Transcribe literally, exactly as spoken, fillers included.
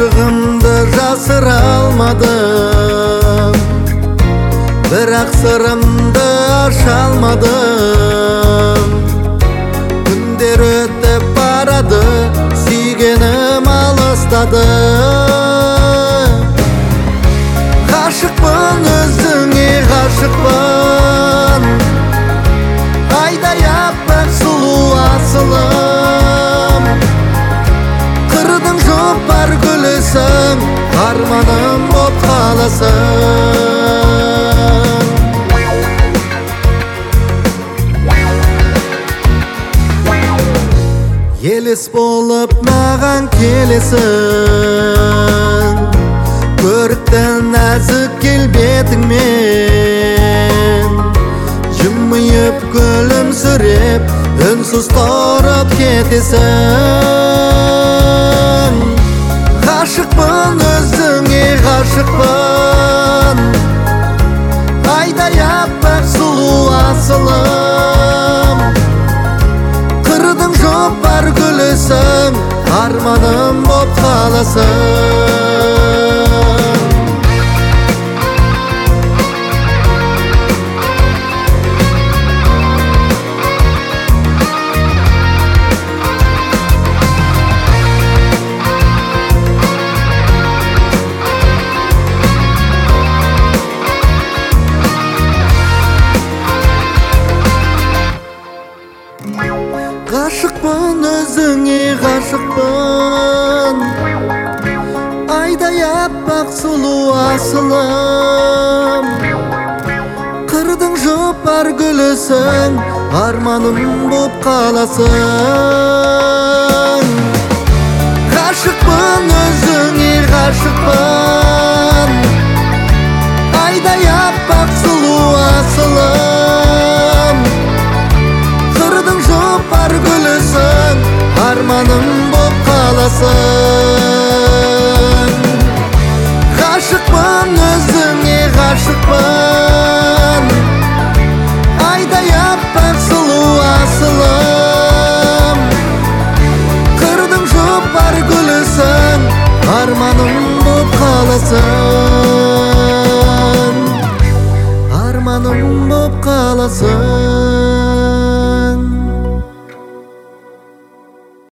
Aşığımdı jasıra almadım, birak sırımdı aşa almadım. Günler ötüp baradı, sүйгенім алыстады. Ғашықпын өзіңе, ғашықпын, айдай аппақ сұлу асылым. Қырдың жопар гүлісің, арманым боп қаласың. Елес болып маған келесің, көріктің нәзік келбетіңмен. Жымиып күлімсіреп, үнсіз тұрып кетесің. Ғашықпын өзіңе, ғашықпын, айдай аппақ сұлу асылым. Қырдың жопар гүлісің, арманым боп қаласың. Ғашықпын өзіңе, ғашықпын, айдай аппақ сұлу асылым. Қырдың жопар гүлісің, арманым боп қаласың. Ғашықпын өзіңе, ғашықпын, айдай аппақ сұлу асылым. Қырдың жопар гүлісің, арманым боп қаласың. Ғашықпын өзіңе, ғашықпын, айдай аппақ сұлу асылым. Қырдың жопар гүлісің, арманым боп қаласың. Арманым боп қаласың.